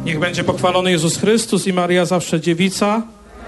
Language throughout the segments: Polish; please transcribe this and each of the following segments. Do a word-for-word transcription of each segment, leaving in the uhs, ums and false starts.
Niech będzie pochwalony Jezus Chrystus i Maria zawsze dziewica.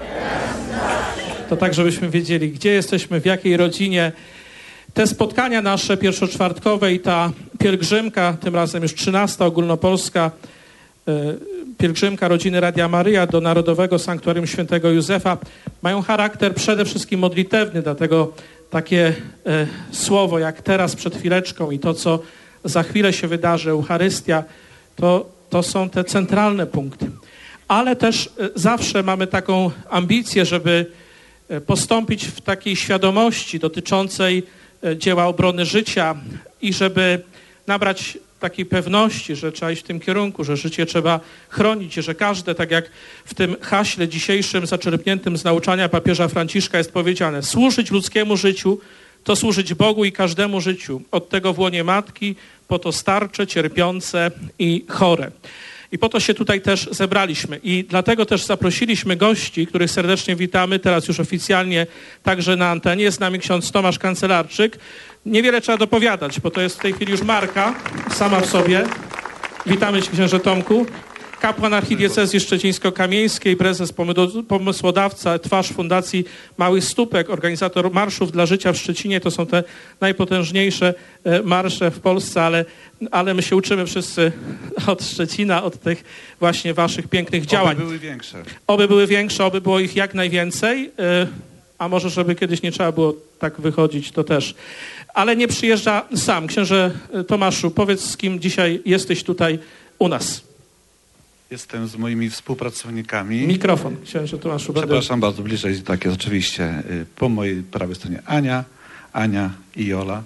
To tak, żebyśmy wiedzieli, gdzie jesteśmy, w jakiej rodzinie. Te spotkania nasze pierwszoczwartkowe i ta pielgrzymka, tym razem już trzynasta ogólnopolska pielgrzymka rodziny Radia Maryja do Narodowego Sanktuarium Świętego Józefa mają charakter przede wszystkim modlitewny, dlatego takie e, słowo jak teraz przed chwileczką i to, co za chwilę się wydarzy, Eucharystia, to, to są te centralne punkty. Ale też e, zawsze mamy taką ambicję, żeby e, postąpić w takiej świadomości dotyczącej e, dzieła obrony życia i żeby nabrać takiej pewności, że trzeba iść w tym kierunku, że życie trzeba chronić, że każde, tak jak w tym haśle dzisiejszym zaczerpniętym z nauczania papieża Franciszka jest powiedziane, służyć ludzkiemu życiu to służyć Bogu i każdemu życiu, od tego w łonie matki, po to starcze, cierpiące i chore. I po to się tutaj też zebraliśmy i dlatego też zaprosiliśmy gości, których serdecznie witamy, teraz już oficjalnie także na antenie. Jest z nami ksiądz Tomasz Kancelarczyk. Niewiele trzeba dopowiadać, bo to jest w tej chwili już marka sama w sobie. Witamy cię, księże Tomku. Kapłan archidiecezji szczecińsko-kamieńskiej, prezes, pomysłodawca, twarz Fundacji Małych Stópek, organizator marszów dla życia w Szczecinie. To są te najpotężniejsze marsze w Polsce, ale, ale my się uczymy wszyscy od Szczecina, od tych właśnie waszych pięknych działań. Oby były większe. Oby były większe, oby było ich jak najwięcej. A może, żeby kiedyś nie trzeba było tak wychodzić, to też. Ale nie przyjeżdża sam. Księże Tomaszu, powiedz, z kim dzisiaj jesteś tutaj u nas. Jestem z moimi współpracownikami. Mikrofon, księże Tomaszu. Przepraszam bardzo, bliżej, tak jest oczywiście. Po mojej prawej stronie Ania, Ania i Jola.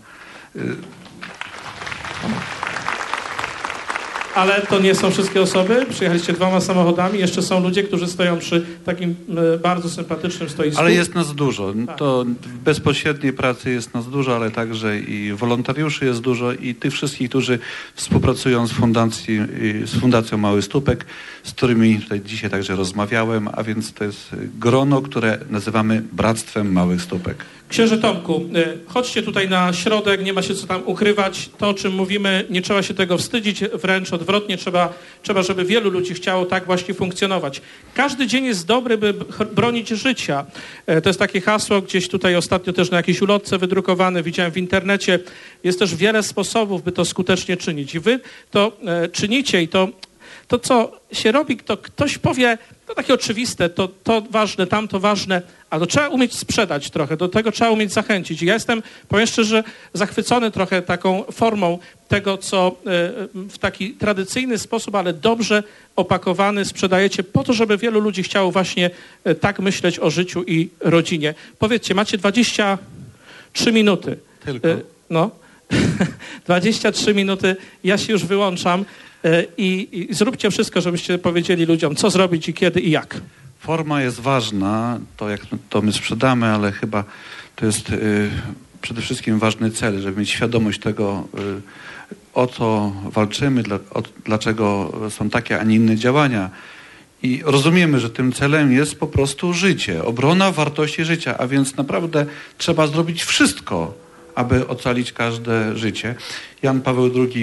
Ale to nie są wszystkie osoby. Przyjechaliście dwoma samochodami. Jeszcze są ludzie, którzy stoją przy takim bardzo sympatycznym stoisku. Ale jest nas dużo. Tak. To w bezpośredniej pracy jest nas dużo, ale także i wolontariuszy jest dużo i tych wszystkich, którzy współpracują z, fundacji, z Fundacją Małych Stópek, z którymi tutaj dzisiaj także rozmawiałem, a więc to jest grono, które nazywamy Bractwem Małych Stópek. Księże Tomku, chodźcie tutaj na środek, nie ma się co tam ukrywać. To, o czym mówimy, nie trzeba się tego wstydzić, wręcz odwrotnie, trzeba, trzeba, żeby wielu ludzi chciało tak właśnie funkcjonować. Każdy dzień jest dobry, by bronić życia. To jest takie hasło, gdzieś tutaj ostatnio też na jakiejś ulotce wydrukowane, widziałem w internecie. Jest też wiele sposobów, by to skutecznie czynić. I wy to czynicie i to, to co się robi, to ktoś powie, to takie oczywiste, to, to ważne, tamto ważne, ale to trzeba umieć sprzedać trochę, do tego trzeba umieć zachęcić. I ja jestem, powiem szczerze, zachwycony trochę taką formą tego, co w taki tradycyjny sposób, ale dobrze opakowany sprzedajecie po to, żeby wielu ludzi chciało właśnie tak myśleć o życiu i rodzinie. Powiedzcie, macie dwadzieścia trzy minuty. Tylko? No, dwadzieścia trzy minuty, ja się już wyłączam. I, I zróbcie wszystko, żebyście powiedzieli ludziom, co zrobić i kiedy i jak. Forma jest ważna, to jak to my sprzedamy, ale chyba to jest y, przede wszystkim ważny cel, żeby mieć świadomość tego, y, o co walczymy, dla, o, dlaczego są takie, a nie inne działania. I rozumiemy, że tym celem jest po prostu życie, obrona wartości życia, a więc naprawdę trzeba zrobić wszystko, aby ocalić każde życie. Jan Paweł drugi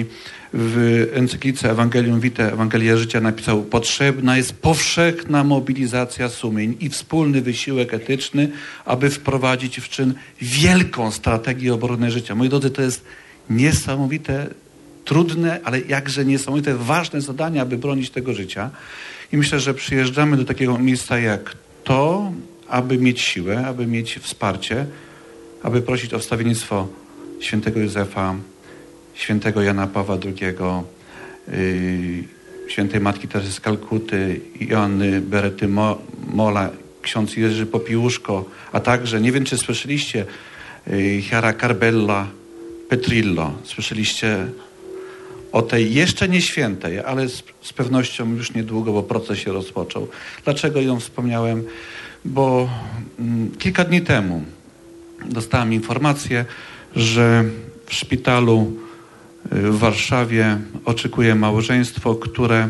w encyklice Ewangelium Vitae, Ewangelia Życia napisał: potrzebna jest powszechna mobilizacja sumień i wspólny wysiłek etyczny, aby wprowadzić w czyn wielką strategię obrony życia. Moi drodzy, to jest niesamowite, trudne, ale jakże niesamowite, ważne zadanie, aby bronić tego życia. I myślę, że przyjeżdżamy do takiego miejsca jak to, aby mieć siłę, aby mieć wsparcie, aby prosić o wstawiennictwo świętego Józefa, świętego Jana Pawła drugiego, yy, świętej Matki Teresy z Kalkuty, Joanny Berety Mo, Mola, ksiądz Jerzy Popiłuszko, a także, nie wiem czy słyszeliście, yy, Chiara Carbella Petrillo. Słyszeliście o tej jeszcze nie świętej, ale z, z pewnością już niedługo, bo proces się rozpoczął. Dlaczego ją wspomniałem? Bo mm, kilka dni temu dostałem informację, że w szpitalu w Warszawie oczekuje małżeństwo, które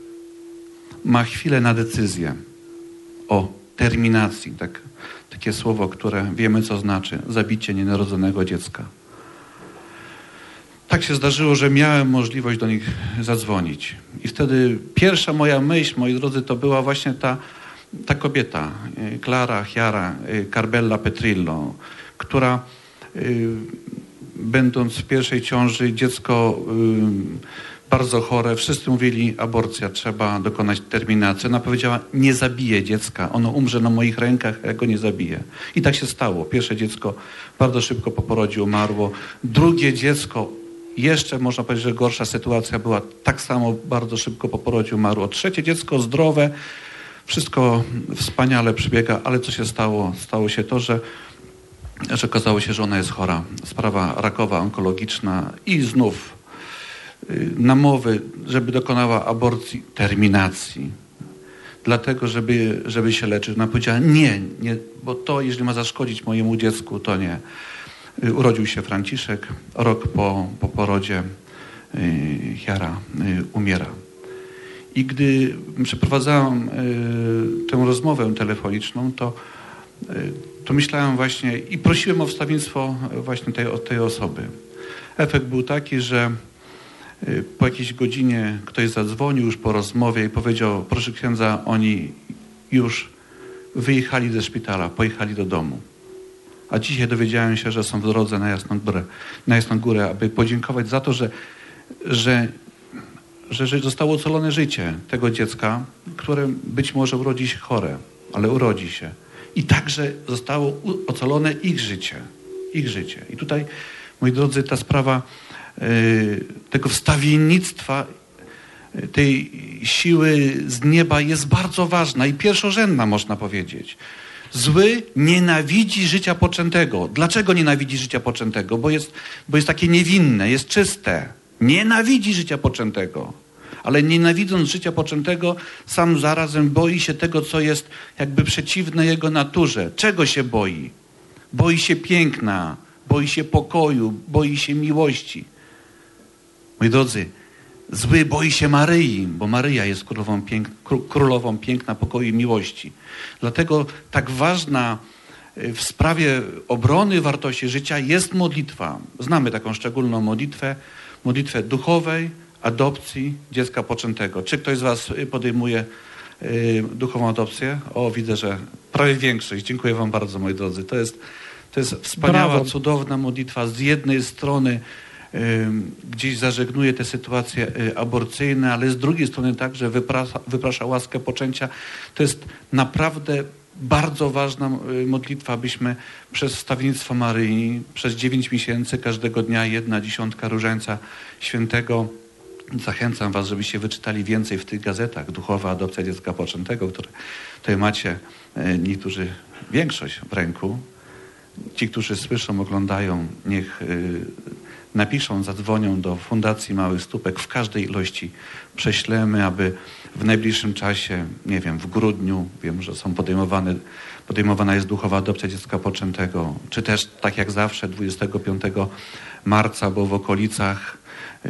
ma chwilę na decyzję o terminacji. Tak, takie słowo, które wiemy co znaczy. Zabicie nienarodzonego dziecka. tak się zdarzyło, że miałem możliwość do nich zadzwonić. I wtedy pierwsza moja myśl, moi drodzy, to była właśnie ta, ta kobieta, Clara Chiara Carbella Petrillo, która będąc w pierwszej ciąży, dziecko bardzo chore, wszyscy mówili, aborcja, trzeba dokonać terminacji. Ona powiedziała, nie zabiję dziecka, ono umrze na moich rękach, ja go nie zabiję. I tak się stało. Pierwsze dziecko bardzo szybko po porodzie umarło. Drugie dziecko, jeszcze można powiedzieć, że gorsza sytuacja była, tak samo bardzo szybko po porodzie umarło. Trzecie dziecko zdrowe, wszystko wspaniale przebiega, ale co się stało? Stało się to, że że okazało się, że ona jest chora. Sprawa rakowa, onkologiczna i znów namowy, żeby dokonała aborcji, terminacji. Dlatego, żeby, żeby się leczyć. Ona powiedziała, nie, nie, bo to, jeżeli ma zaszkodzić mojemu dziecku, to nie. Urodził się Franciszek, rok po, po porodzie Chiara umiera. I gdy przeprowadzałem tę rozmowę telefoniczną, to to myślałem właśnie i prosiłem o wstawiennictwo właśnie tej, od tej osoby. Efekt był taki, że po jakiejś godzinie ktoś zadzwonił już po rozmowie i powiedział, proszę księdza, oni już wyjechali ze szpitala, pojechali do domu. A dzisiaj dowiedziałem się, że są w drodze na Jasną Górę, na Jasną Górę, aby podziękować za to, że, że, że, że zostało ocalone życie tego dziecka, które być może urodzi się chore, ale urodzi się. I także zostało ocalone ich życie. Ich życie. I tutaj, moi drodzy, ta sprawa y, tego wstawiennictwa, y, tej siły z nieba jest bardzo ważna i pierwszorzędna, można powiedzieć. Zły nienawidzi życia poczętego. Dlaczego nienawidzi życia poczętego? Bo jest, bo jest takie niewinne, jest czyste. Nienawidzi życia poczętego. Ale nienawidząc życia poczętego, sam zarazem boi się tego, co jest jakby przeciwne jego naturze. Czego się boi? Boi się piękna, boi się pokoju, boi się miłości. Moi drodzy, zły boi się Maryi, bo Maryja jest królową, pięk, królową piękna, pokoju i miłości. Dlatego tak ważna w sprawie obrony wartości życia jest modlitwa. Znamy taką szczególną modlitwę, modlitwę duchowej, adopcji dziecka poczętego. Czy ktoś z was podejmuje y, duchową adopcję? O, widzę, że prawie większość. Dziękuję wam bardzo, moi drodzy. To jest, to jest wspaniała, Brawo. Cudowna modlitwa. Z jednej strony y, gdzieś zażegnuje te sytuacje y, aborcyjne, ale z drugiej strony także wyprasza, wyprasza łaskę poczęcia. To jest naprawdę bardzo ważna y, modlitwa, abyśmy przez wstawiennictwo Maryi, przez dziewięć miesięcy, każdego dnia jedna dziesiątka Różańca Świętego. Zachęcam was, żebyście wyczytali więcej w tych gazetach. Duchowa adopcja dziecka poczętego, które tutaj macie niektórzy, większość w ręku. Ci, którzy słyszą, oglądają, niech napiszą, zadzwonią do Fundacji Małych Stópek. W każdej ilości prześlemy, aby w najbliższym czasie, nie wiem, w grudniu, wiem, że są podejmowane, podejmowana jest duchowa adopcja dziecka poczętego, czy też tak jak zawsze dwudziestego piątego marca, bo w okolicach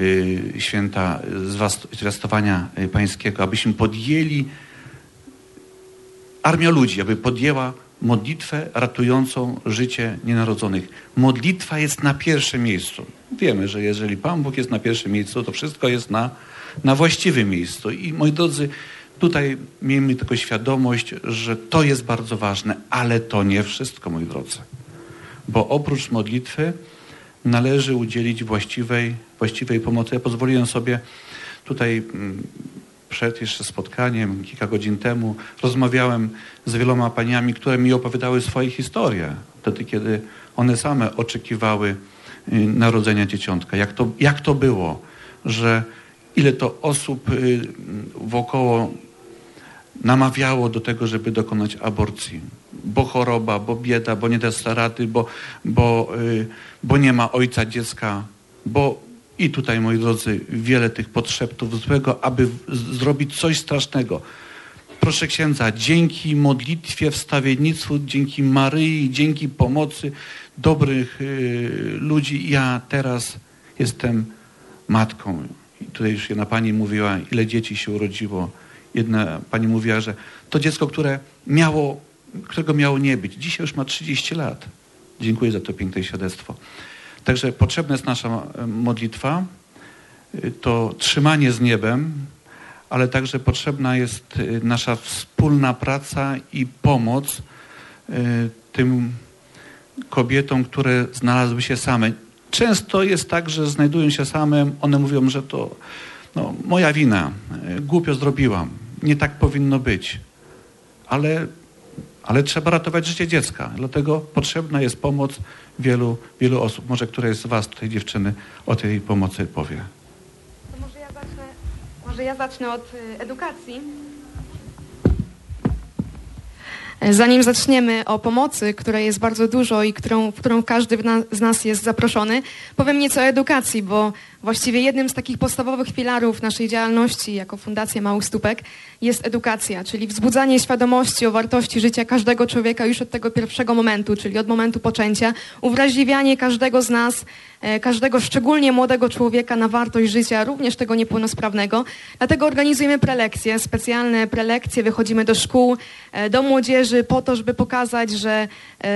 święta zwiastowania pańskiego, abyśmy podjęli, armia ludzi, aby podjęła modlitwę ratującą życie nienarodzonych. Modlitwa jest na pierwszym miejscu. Wiemy, że jeżeli Pan Bóg jest na pierwszym miejscu, to wszystko jest na, na właściwym miejscu. I moi drodzy, tutaj miejmy tylko świadomość, że to jest bardzo ważne, ale to nie wszystko, moi drodzy. Bo oprócz modlitwy należy udzielić właściwej, właściwej pomocy. Ja pozwoliłem sobie tutaj przed jeszcze spotkaniem, kilka godzin temu, rozmawiałem z wieloma paniami, które mi opowiadały swoje historie. Wtedy, kiedy one same oczekiwały narodzenia dzieciątka. Jak to, jak to było, że ile to osób wokoło namawiało do tego, żeby dokonać aborcji. Bo choroba, bo bieda, bo nie da rady, bo, bo, bo nie ma ojca dziecka, bo i tutaj, moi drodzy, wiele tych podszeptów złego, aby zrobić coś strasznego. Proszę księdza, dzięki modlitwie, wstawiennictwu, dzięki Maryi, dzięki pomocy dobrych y, ludzi, ja teraz jestem matką. I tutaj już jedna pani mówiła, ile dzieci się urodziło. Jedna pani mówiła, że to dziecko, które miało, którego miało nie być, dzisiaj już ma trzydzieści lat. Dziękuję za to piękne świadectwo. Także potrzebna jest nasza modlitwa, to trzymanie z niebem, ale także potrzebna jest nasza wspólna praca i pomoc tym kobietom, które znalazły się same. Często jest tak, że znajdują się same, one mówią, że to no, moja wina, głupio zrobiłam, nie tak powinno być, ale, ale trzeba ratować życie dziecka, dlatego potrzebna jest pomoc wielu, wielu osób. Może któraś z was, tej dziewczyny, o tej pomocy powie. To może ja zacznę, może ja zacznę od edukacji. Zanim zaczniemy o pomocy, której jest bardzo dużo i którą, w którą każdy z nas jest zaproszony, powiem nieco o edukacji, bo właściwie jednym z takich podstawowych filarów naszej działalności jako Fundacja Małych Stópek jest edukacja, czyli wzbudzanie świadomości o wartości życia każdego człowieka już od tego pierwszego momentu, czyli od momentu poczęcia, uwrażliwianie każdego z nas, każdego szczególnie młodego człowieka na wartość życia, również tego niepełnosprawnego. Dlatego organizujemy prelekcje, specjalne prelekcje, wychodzimy do szkół, do młodzieży po to, żeby pokazać, że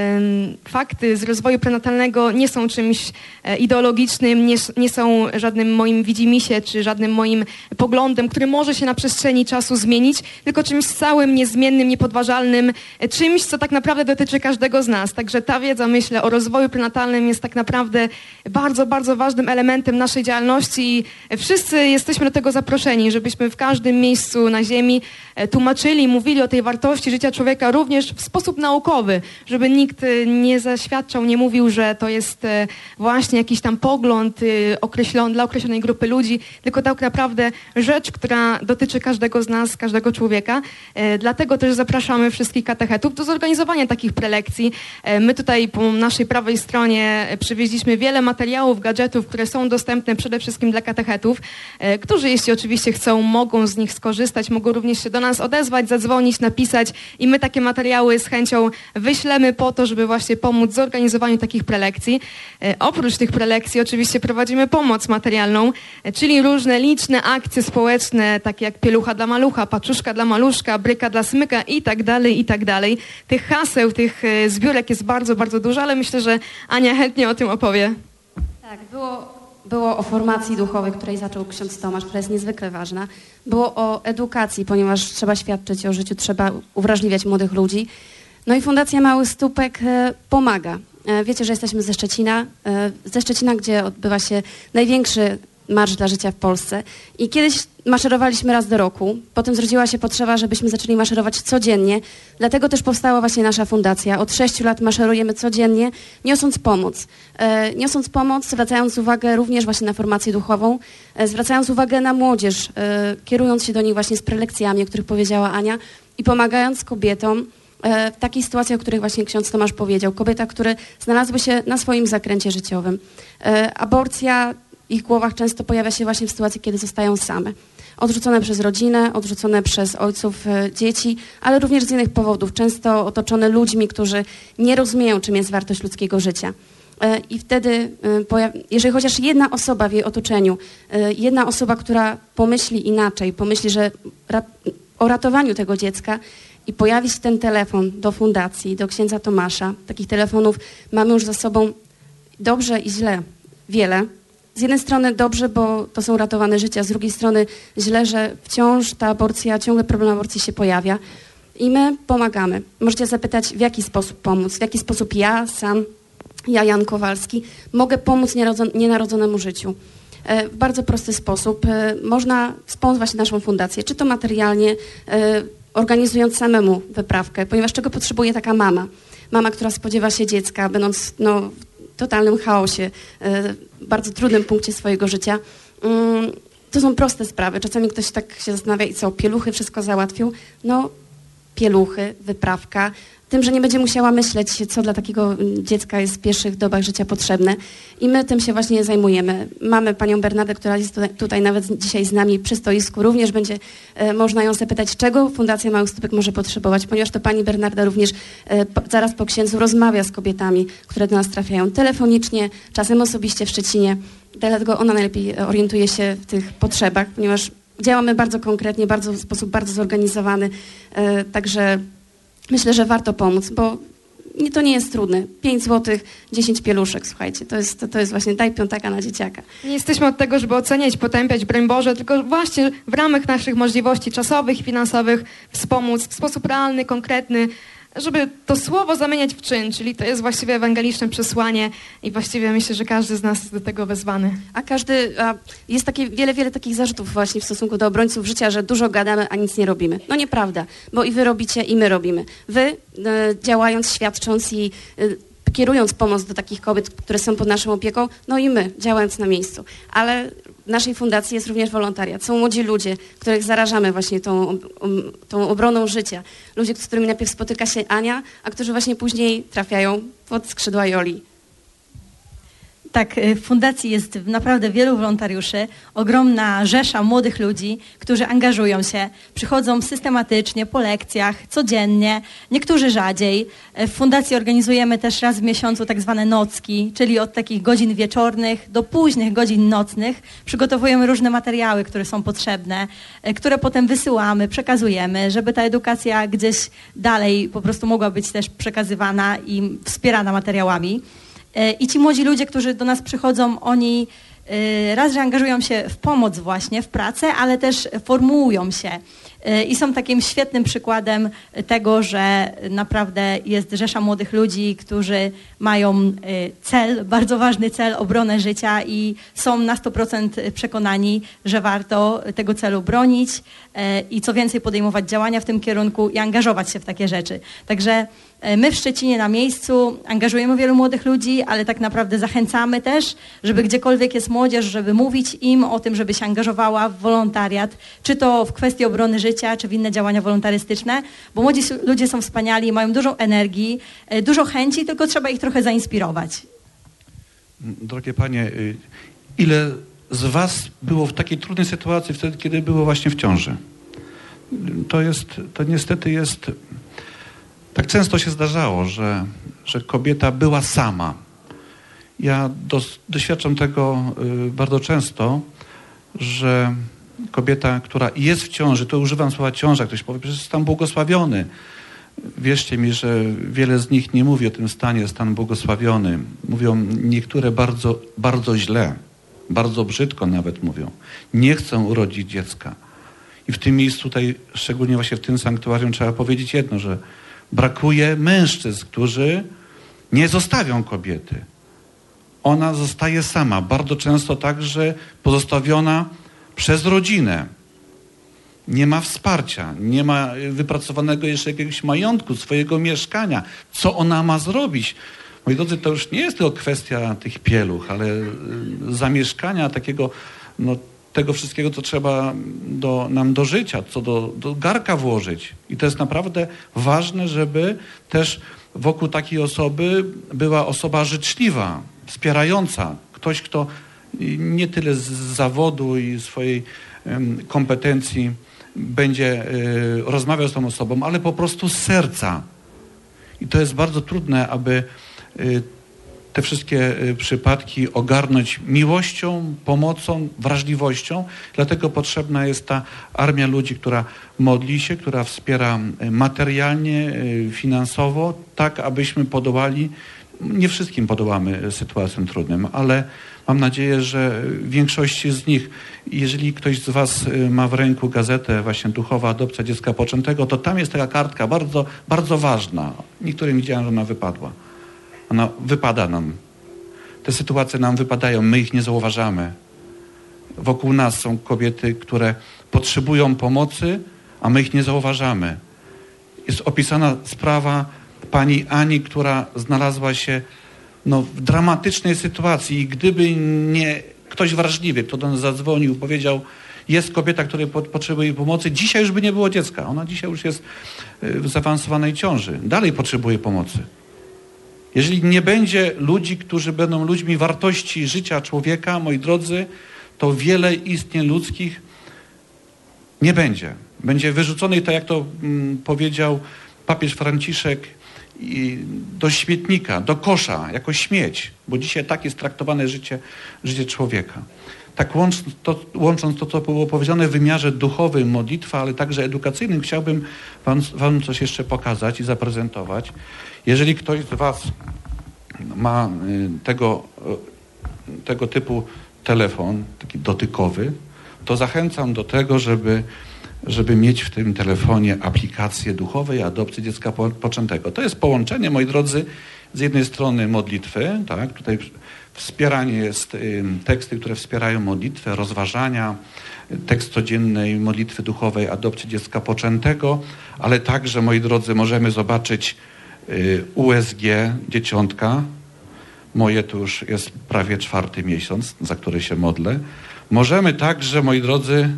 um, fakty z rozwoju prenatalnego nie są czymś ideologicznym, nie, nie są żadnym moim widzimisię, czy żadnym moim poglądem, który może się na przestrzeni czasu zmienić, tylko czymś stałym, niezmiennym, niepodważalnym, czymś, co tak naprawdę dotyczy każdego z nas. Także ta wiedza, myślę, o rozwoju prenatalnym jest tak naprawdę bardzo, bardzo ważnym elementem naszej działalności i wszyscy jesteśmy do tego zaproszeni, żebyśmy w każdym miejscu na ziemi tłumaczyli, mówili o tej wartości życia człowieka również w sposób naukowy, żeby nikt nie zaświadczał, nie mówił, że to jest właśnie jakiś tam pogląd określony dla określonej grupy ludzi, tylko tak naprawdę rzecz, która dotyczy każdego z nas, każdego człowieka. Dlatego też zapraszamy wszystkich katechetów do zorganizowania takich prelekcji. My tutaj po naszej prawej stronie przywieźliśmy wiele materiałów, gadżetów, które są dostępne przede wszystkim dla katechetów, którzy jeśli oczywiście chcą, mogą z nich skorzystać, mogą również się do nas odezwać, zadzwonić, napisać i my takie materiały z chęcią wyślemy po to, żeby właśnie pomóc w zorganizowaniu takich prelekcji. Oprócz tych prelekcji oczywiście prowadzimy pomoc materialną, czyli różne liczne akcje społeczne, takie jak pielucha dla malucha, paczuszka dla maluszka, bryka dla smyka i tak dalej, i tak dalej. Tych haseł, tych zbiórek jest bardzo, bardzo dużo, ale myślę, że Ania chętnie o tym opowie. Tak, było, było o formacji duchowej, której zaczął ksiądz Tomasz, która jest niezwykle ważna. Było o edukacji, ponieważ trzeba świadczyć o życiu, trzeba uwrażliwiać młodych ludzi. No i Fundacja Małych Stópek e, pomaga. E, wiecie, że jesteśmy ze Szczecina, e, ze Szczecina, gdzie odbywa się największy Marsz dla Życia w Polsce. I kiedyś maszerowaliśmy raz do roku, potem zrodziła się potrzeba, żebyśmy zaczęli maszerować codziennie. Dlatego też powstała właśnie nasza fundacja. Od sześciu lat maszerujemy codziennie, niosąc pomoc. E, niosąc pomoc, zwracając uwagę również właśnie na formację duchową, e, zwracając uwagę na młodzież, e, kierując się do nich właśnie z prelekcjami, o których powiedziała Ania i pomagając kobietom e, w takiej sytuacji, o której właśnie ksiądz Tomasz powiedział. Kobieta, które znalazły się na swoim zakręcie życiowym. E, aborcja w ich głowach często pojawia się właśnie w sytuacji, kiedy zostają same. Odrzucone przez rodzinę, odrzucone przez ojców e, dzieci, ale również z innych powodów. Często otoczone ludźmi, którzy nie rozumieją, czym jest wartość ludzkiego życia. E, I wtedy, e, jeżeli chociaż jedna osoba w jej otoczeniu, e, jedna osoba, która pomyśli inaczej, pomyśli, że ra- o ratowaniu tego dziecka i pojawi się ten telefon do fundacji, do księdza Tomasza. Takich telefonów mamy już za sobą dobrze i źle wiele. Z jednej strony dobrze, bo to są ratowane życia, z drugiej strony źle, że wciąż ta aborcja, ciągle problem aborcji się pojawia i my pomagamy. Możecie zapytać, w jaki sposób pomóc, w jaki sposób ja sam, ja Jan Kowalski, mogę pomóc nienarodzonemu życiu. W bardzo prosty sposób. Można wspomóc właśnie naszą fundację, czy to materialnie, organizując samemu wyprawkę, ponieważ czego potrzebuje taka mama? Mama, która spodziewa się dziecka, będąc no, w totalnym chaosie, w bardzo trudnym punkcie swojego życia. To są proste sprawy. Czasami ktoś tak się zastanawia, i co, pieluchy wszystko załatwił? No, pieluchy, wyprawka, tym, że nie będzie musiała myśleć, co dla takiego dziecka jest w pierwszych dobach życia potrzebne. I my tym się właśnie zajmujemy. Mamy panią Bernardę, która jest tutaj, tutaj nawet dzisiaj z nami przy stoisku. Również będzie e, można ją zapytać, czego Fundacja Małych Stópek może potrzebować, ponieważ to pani Bernarda również e, po, zaraz po księdzu rozmawia z kobietami, które do nas trafiają telefonicznie, czasem osobiście w Szczecinie. Dlatego ona najlepiej orientuje się w tych potrzebach, ponieważ działamy bardzo konkretnie, bardzo, w sposób bardzo zorganizowany. E, także myślę, że warto pomóc, bo nie, to nie jest trudne. pięć złotych, dziesięć pieluszek, słuchajcie. To jest, to, to jest właśnie daj piątaka na dzieciaka. Nie jesteśmy od tego, żeby oceniać, potępiać, broń Boże, tylko właśnie w ramach naszych możliwości czasowych i finansowych wspomóc w sposób realny, konkretny, żeby to słowo zamieniać w czyn, czyli to jest właściwie ewangeliczne przesłanie i właściwie myślę, że każdy z nas jest do tego wezwany. A każdy, a jest takie wiele, wiele takich zarzutów właśnie w stosunku do obrońców życia, że dużo gadamy, a nic nie robimy. No nieprawda, bo i wy robicie, i my robimy. Wy e, działając, świadcząc i e, kierując pomoc do takich kobiet, które są pod naszą opieką, no i my działając na miejscu. Ale w naszej fundacji jest również wolontariat. Są młodzi ludzie, których zarażamy właśnie tą, um, tą obroną życia. Ludzie, z którymi najpierw spotyka się Ania, a którzy właśnie później trafiają pod skrzydła Joli. Tak, w fundacji jest naprawdę wielu wolontariuszy, ogromna rzesza młodych ludzi, którzy angażują się, przychodzą systematycznie, po lekcjach, codziennie, niektórzy rzadziej. W fundacji organizujemy też raz w miesiącu tak zwane nocki, czyli od takich godzin wieczornych do późnych godzin nocnych przygotowujemy różne materiały, które są potrzebne, które potem wysyłamy, przekazujemy, żeby ta edukacja gdzieś dalej po prostu mogła być też przekazywana i wspierana materiałami. I ci młodzi ludzie, którzy do nas przychodzą, oni raz, że angażują się w pomoc właśnie, w pracę, ale też formułują się. I są takim świetnym przykładem tego, że naprawdę jest rzesza młodych ludzi, którzy mają cel, bardzo ważny cel, obronę życia i są na sto procent przekonani, że warto tego celu bronić i co więcej podejmować działania w tym kierunku i angażować się w takie rzeczy. Także my w Szczecinie na miejscu angażujemy wielu młodych ludzi, ale tak naprawdę zachęcamy też, żeby gdziekolwiek jest młodzież, żeby mówić im o tym, żeby się angażowała w wolontariat, czy to w kwestii obrony życia, czy w inne działania wolontarystyczne, bo młodzi ludzie są wspaniali, mają dużo energii, dużo chęci, tylko trzeba ich trochę zainspirować. Drogie panie, ile z was było w takiej trudnej sytuacji wtedy, kiedy było właśnie w ciąży? To jest, to niestety jest... Tak często się zdarzało, że, że kobieta była sama. Ja dos, doświadczam tego y, bardzo często, że kobieta, która jest w ciąży, to używam słowa ciąża, ktoś powie, że jest stan błogosławiony. Wierzcie mi, że wiele z nich nie mówi o tym stanie, stan błogosławiony. Mówią niektóre bardzo, bardzo źle, bardzo brzydko nawet mówią. Nie chcą urodzić dziecka. I w tym miejscu tutaj, szczególnie właśnie w tym sanktuarium, trzeba powiedzieć jedno, że brakuje mężczyzn, którzy nie zostawią kobiety. Ona zostaje sama, bardzo często także pozostawiona przez rodzinę. Nie ma wsparcia, nie ma wypracowanego jeszcze jakiegoś majątku, swojego mieszkania. Co ona ma zrobić? Moi drodzy, to już nie jest tylko kwestia tych pieluch, ale zamieszkania takiego, no, tego wszystkiego, co trzeba do, nam do życia, co do, do garka włożyć. I to jest naprawdę ważne, żeby też wokół takiej osoby była osoba życzliwa, wspierająca. Ktoś, kto nie tyle z zawodu i swojej um, kompetencji będzie y, rozmawiał z tą osobą, ale po prostu z serca. I to jest bardzo trudne, aby y, te wszystkie y, przypadki ogarnąć miłością, pomocą, wrażliwością. Dlatego potrzebna jest ta armia ludzi, która modli się, która wspiera materialnie, y, finansowo, tak abyśmy podołali. Nie wszystkim podołamy sytuacjom trudnym, ale mam nadzieję, że większości z nich, jeżeli ktoś z was ma w ręku gazetę właśnie Duchowa Adopcja Dziecka Poczętego, to tam jest taka kartka bardzo, bardzo ważna. Niektórym widziałem, że ona wypadła. Ona wypada nam. Te sytuacje nam wypadają, my ich nie zauważamy. Wokół nas są kobiety, które potrzebują pomocy, a my ich nie zauważamy. Jest opisana sprawa pani Ani, która znalazła się no, w dramatycznej sytuacji i gdyby nie ktoś wrażliwy, kto do nas zadzwonił, powiedział, jest kobieta, która potrzebuje pomocy, dzisiaj już by nie było dziecka. Ona dzisiaj już jest w zaawansowanej ciąży. Dalej potrzebuje pomocy. Jeżeli nie będzie ludzi, którzy będą ludźmi wartości życia człowieka, moi drodzy, to wiele istnień ludzkich nie będzie. Będzie wyrzucony, tak jak to mm, powiedział papież Franciszek, i do śmietnika, do kosza, jako śmieć, bo dzisiaj tak jest traktowane życie, życie człowieka. tak łącząc to, łącząc to, co było powiedziane w wymiarze duchowym, modlitwa, ale także edukacyjnym, chciałbym wam, wam coś jeszcze pokazać i zaprezentować. Jeżeli ktoś z was ma tego, tego typu telefon, taki dotykowy, to zachęcam do tego, żeby, żeby mieć w tym telefonie aplikację duchowej adopcji dziecka poczętego. To jest połączenie, moi drodzy, z jednej strony modlitwy, tak, tutaj wspieranie jest y, teksty, które wspierają modlitwę, rozważania, tekst codziennej modlitwy duchowej adopcji dziecka poczętego, ale także, moi drodzy, możemy zobaczyć y, U S G dzieciątka. Moje to już jest prawie czwarty miesiąc, za który się modlę. Możemy także, moi drodzy,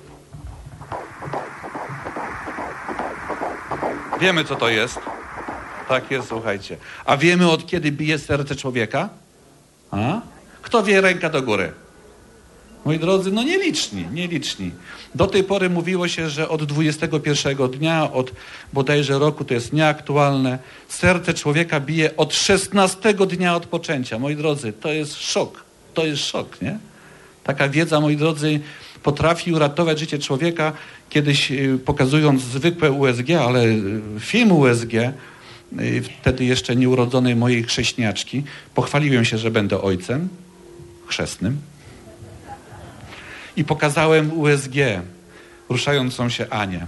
wiemy, co to jest. Tak jest, słuchajcie. A wiemy, od kiedy bije serce człowieka? A? Kto wie, ręka do góry? Moi drodzy, no nieliczni, nieliczni. Do tej pory mówiło się, że od dwudziestego pierwszego dnia, od bodajże roku, to jest nieaktualne, serce człowieka bije od szesnastego dnia od poczęcia. Moi drodzy, to jest szok. To jest szok, nie? Taka wiedza, moi drodzy, potrafi uratować życie człowieka. Kiedyś pokazując zwykłe U S G, ale film U S G, wtedy jeszcze nieurodzonej mojej chrześniaczki, pochwaliłem się, że będę ojcem chrzestnym i pokazałem U S G ruszającą się Anię.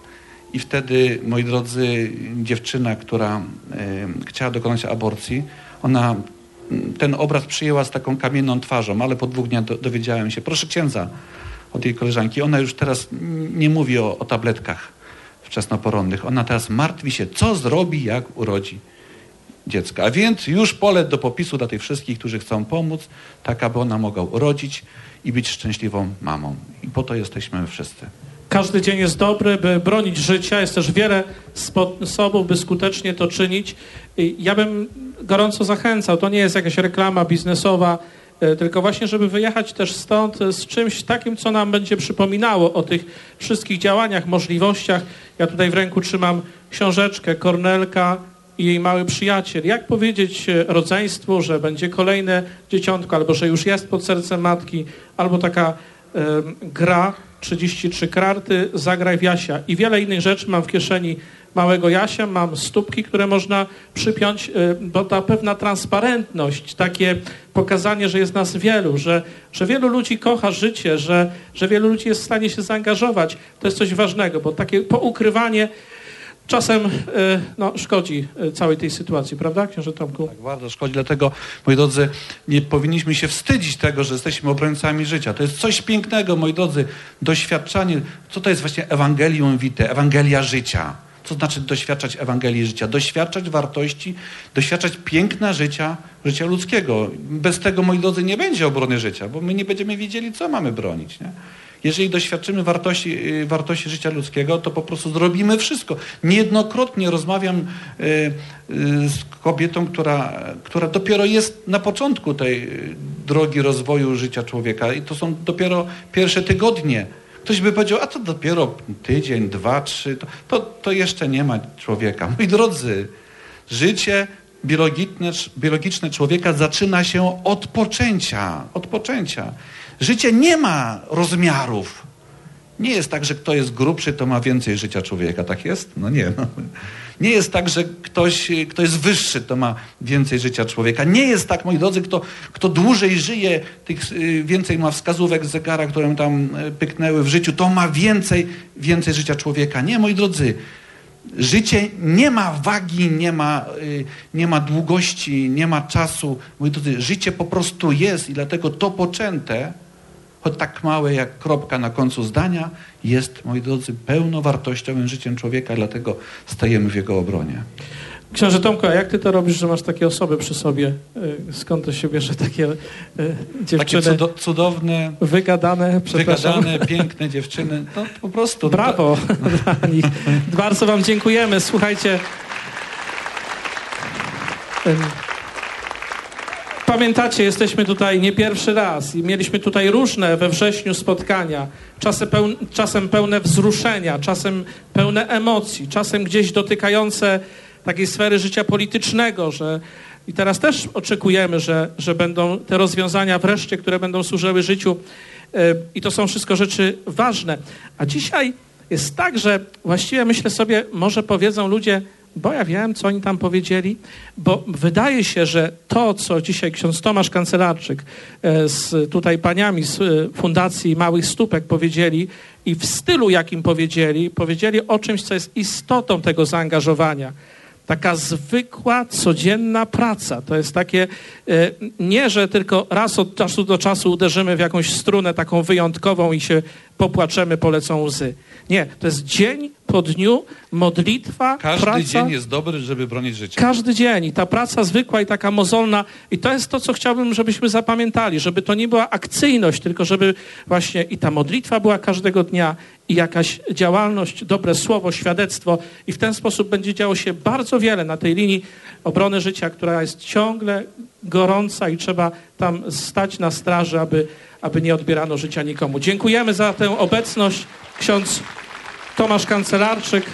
I wtedy, moi drodzy, dziewczyna, która y, chciała dokonać aborcji, ona ten obraz przyjęła z taką kamienną twarzą, ale po dwóch dniach do, dowiedziałem się, proszę księdza, od jej koleżanki, ona już teraz nie mówi o, o tabletkach wczesnoporonnych. Ona teraz martwi się, co zrobi, jak urodzi dziecka. A więc już pole do popisu dla tych wszystkich, którzy chcą pomóc, tak aby ona mogła urodzić i być szczęśliwą mamą. I po to jesteśmy wszyscy. Każdy dzień jest dobry, by bronić życia. Jest też wiele sposobów, by skutecznie to czynić. Ja bym gorąco zachęcał. To nie jest jakaś reklama biznesowa, tylko właśnie, żeby wyjechać też stąd z czymś takim, co nam będzie przypominało o tych wszystkich działaniach, możliwościach. Ja tutaj w ręku trzymam książeczkę Kornelka i jej mały przyjaciel. Jak powiedzieć rodzeństwu, że będzie kolejne dzieciątko, albo że już jest pod sercem matki, albo taka y, gra, trzydzieści trzy karty, zagraj w Jasia. I wiele innych rzeczy mam w kieszeni małego Jasia, mam stópki, które można przypiąć, bo ta pewna transparentność, takie pokazanie, że jest nas wielu, że, że wielu ludzi kocha życie, że, że wielu ludzi jest w stanie się zaangażować, to jest coś ważnego, bo takie poukrywanie czasem no, szkodzi całej tej sytuacji, prawda, księże Tomku? Tak, bardzo szkodzi, dlatego, moi drodzy, nie powinniśmy się wstydzić tego, że jesteśmy obrońcami życia. To jest coś pięknego, moi drodzy, doświadczanie. Co to jest właśnie Ewangelium Vitae, Ewangelia życia? Co znaczy doświadczać Ewangelii życia? Doświadczać wartości, doświadczać piękna życia, życia ludzkiego. Bez tego, moi drodzy, nie będzie obrony życia, bo my nie będziemy wiedzieli, co mamy bronić, nie? Jeżeli doświadczymy wartości, wartości życia ludzkiego, to po prostu zrobimy wszystko. Niejednokrotnie rozmawiam y, y, z kobietą, która, która dopiero jest na początku tej drogi rozwoju życia człowieka i to są dopiero pierwsze tygodnie. Ktoś by powiedział, a to dopiero tydzień, dwa, trzy, to, to, to jeszcze nie ma człowieka. Moi drodzy, życie biologiczne, biologiczne człowieka zaczyna się od poczęcia. Od poczęcia. Życie nie ma rozmiarów. Nie jest tak, że kto jest grubszy, to ma więcej życia człowieka. Tak jest? No nie. No. Nie jest tak, że ktoś, kto jest wyższy, to ma więcej życia człowieka. Nie jest tak, moi drodzy, kto, kto dłużej żyje, tych więcej ma wskazówek z zegara, które mu tam pyknęły w życiu, to ma więcej, więcej życia człowieka. Nie, moi drodzy. Życie nie ma wagi, nie ma, nie ma długości, nie ma czasu. Moi drodzy, życie po prostu jest i dlatego to poczęte, choć tak małe jak kropka na końcu zdania, jest, moi drodzy, pełnowartościowym życiem człowieka, dlatego stajemy w jego obronie. Książę Tomku, a jak ty to robisz, że masz takie osoby przy sobie? Skąd to się bierze takie dziewczyny? Takie cudo, cudowne, wygadane, przepraszam. Wygadane, piękne dziewczyny. No po prostu. Brawo dla nich. Bardzo wam dziękujemy. Słuchajcie, pamiętacie, jesteśmy tutaj nie pierwszy raz i mieliśmy tutaj różne we wrześniu spotkania, czasem, peł, czasem pełne wzruszenia, czasem pełne emocji, czasem gdzieś dotykające takiej sfery życia politycznego, że I teraz też oczekujemy, że, że będą te rozwiązania wreszcie, które będą służyły życiu i to są wszystko rzeczy ważne. A dzisiaj jest tak, że właściwie myślę sobie, może powiedzą ludzie, bo ja wiem, co oni tam powiedzieli, bo wydaje się, że to, co dzisiaj ksiądz Tomasz Kancelarczyk z tutaj paniami z Fundacji Małych Stópek powiedzieli i w stylu, jakim powiedzieli, powiedzieli o czymś, co jest istotą tego zaangażowania. Taka zwykła, codzienna praca. To jest takie, nie, że tylko raz od czasu do czasu uderzymy w jakąś strunę taką wyjątkową i się popłaczemy, polecą łzy. Nie, to jest dzień po dniu, modlitwa, Każdy praca. dzień jest dobry, żeby bronić życia. Każdy dzień i ta praca zwykła i taka mozolna i to jest to, co chciałbym, żebyśmy zapamiętali, żeby to nie była akcyjność, tylko żeby właśnie i ta modlitwa była każdego dnia i jakaś działalność, dobre słowo, świadectwo i w ten sposób będzie działo się bardzo wiele na tej linii obrony życia, która jest ciągle gorąca i trzeba tam stać na straży, aby, aby nie odbierano życia nikomu. Dziękujemy za tę obecność. Ksiądz Tomasz Kancelarczyk.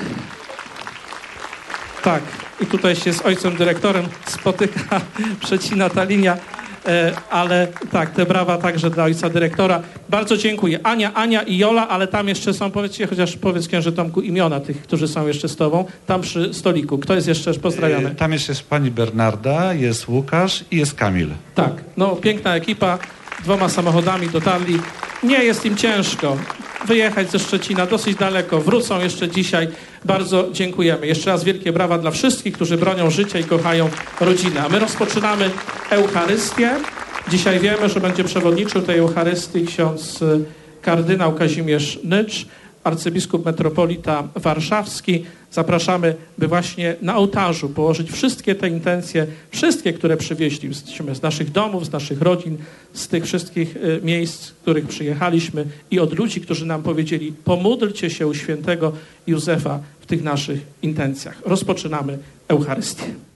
Tak, i tutaj się z ojcem dyrektorem spotyka, przecina ta linia, e, ale tak, te brawa także dla ojca dyrektora. Bardzo dziękuję. Ania, Ania i Jola, ale tam jeszcze są, powiedzcie, chociaż powiedz księże Tomku imiona tych, którzy są jeszcze z tobą, tam przy stoliku. Kto jest jeszcze? Pozdrawiamy. Tam jeszcze jest pani Bernarda, jest Łukasz i jest Kamil. Tak, no piękna ekipa, dwoma samochodami dotarli. Nie jest im ciężko wyjechać ze Szczecina dosyć daleko. Wrócą jeszcze dzisiaj. Bardzo dziękujemy. Jeszcze raz wielkie brawa dla wszystkich, którzy bronią życia i kochają rodzinę. A my rozpoczynamy Eucharystię. Dzisiaj wiemy, że będzie przewodniczył tej Eucharystii ksiądz kardynał Kazimierz Nycz, arcybiskup metropolita warszawski. Zapraszamy, by właśnie na ołtarzu położyć wszystkie te intencje, wszystkie, które przywieźliśmy z naszych domów, z naszych rodzin, z tych wszystkich miejsc, z których przyjechaliśmy i od ludzi, którzy nam powiedzieli, pomódlcie się u świętego Józefa w tych naszych intencjach. Rozpoczynamy Eucharystię.